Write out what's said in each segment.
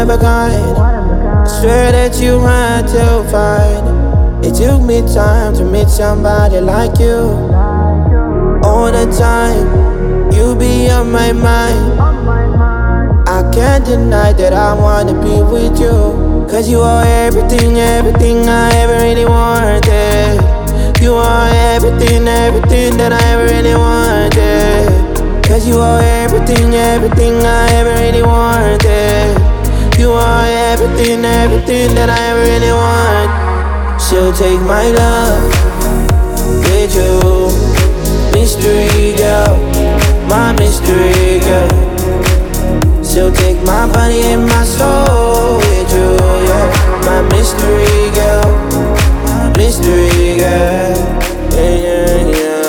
of a kind. I swear that you had to find. It took me time to meet somebody like you. All the time, you be on my mind. I can't deny that I wanna be with you. Cause you are everything, everything I ever really wanted. You are everything, everything that I ever really wanted. Cause you are everything, everything I ever really wanted. You are everything, everything that I ever really want. So take my love with you, mystery girl, my mystery girl. So take my body and my soul with you, yeah. My mystery girl, mystery girl, yeah, yeah, yeah.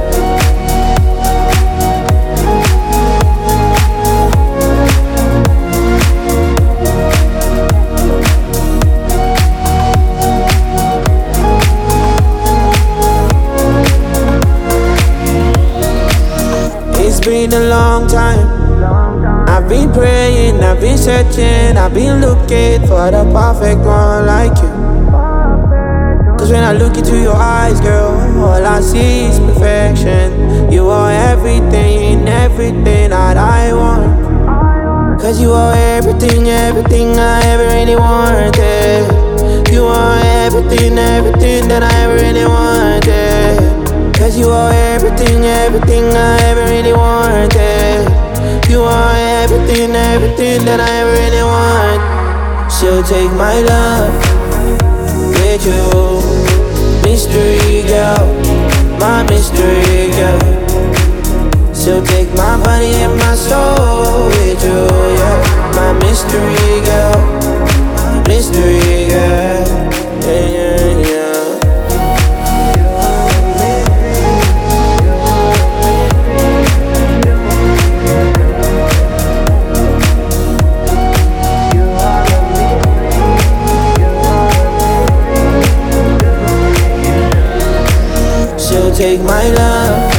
It's been a long time. I've been praying, I've been searching, I've been looking for the perfect one like you. Cause when I look into your eyes, girl, all I see is perfection. You are everything, everything that I want. Cause you are everything, everything I ever really wanted. You are everything, everything that I ever really wanted. Cause you are everything, everything I ever really wanted. You are everything, everything that I really want. So take my love with you, mystery girl, my mystery girl. So take my body and my soul with you, yeah. My mystery girl, mystery girl, yeah, yeah, yeah. So take my love